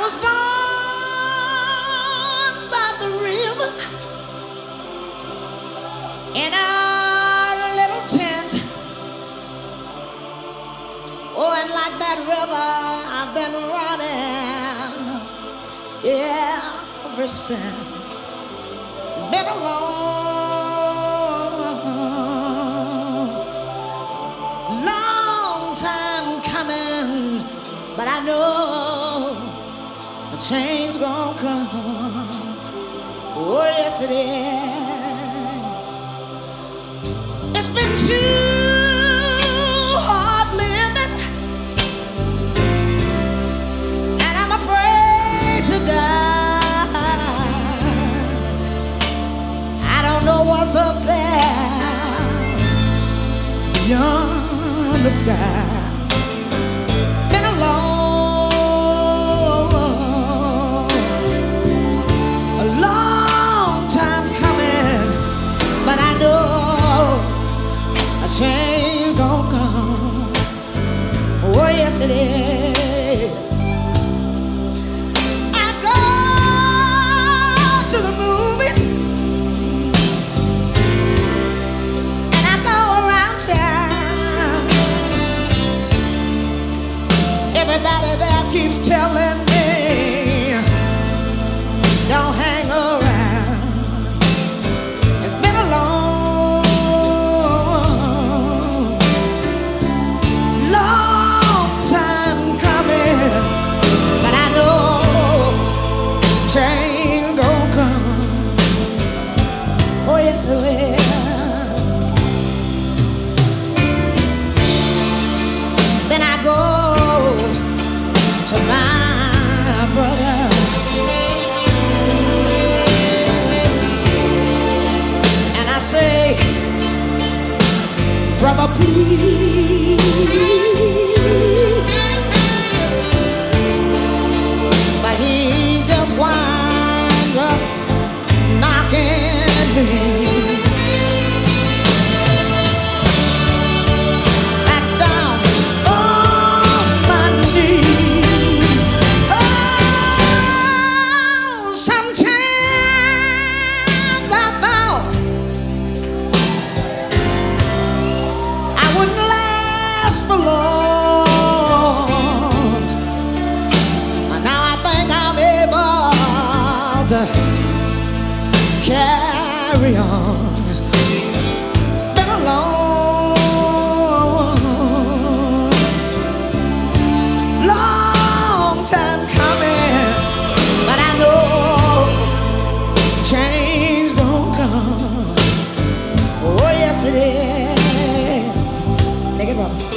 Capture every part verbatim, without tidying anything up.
was born by the river in a little tent. Oh, and like that river, I've been running, yeah, ever since. It's been a long, long time coming, but I know the change gonna come. Oh, yes it is. It's been too hard living, and I'm afraid to die. I don't know what's up there beyond the sky. Been a long, a long time coming, but I know a change gon' come. Oh, yes it is. I go to the movies, and I go around town. Everybody there keeps telling me, don't hang around. It's been a long, long time coming, but I know change gon' come. Oh, yes it will. Then I go to my brother, and I say, brother, please. But he just winds up knocking me back down on my knees. Oh, sometimes I thought I wouldn't last for long, but now I think I'm able to carry on. Been a long, long time coming, but I know change gon' come. Oh, yes it is. Take it, brother.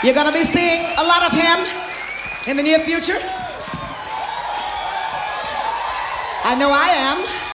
You're gonna be seeing a lot of him in the near future. I know I am.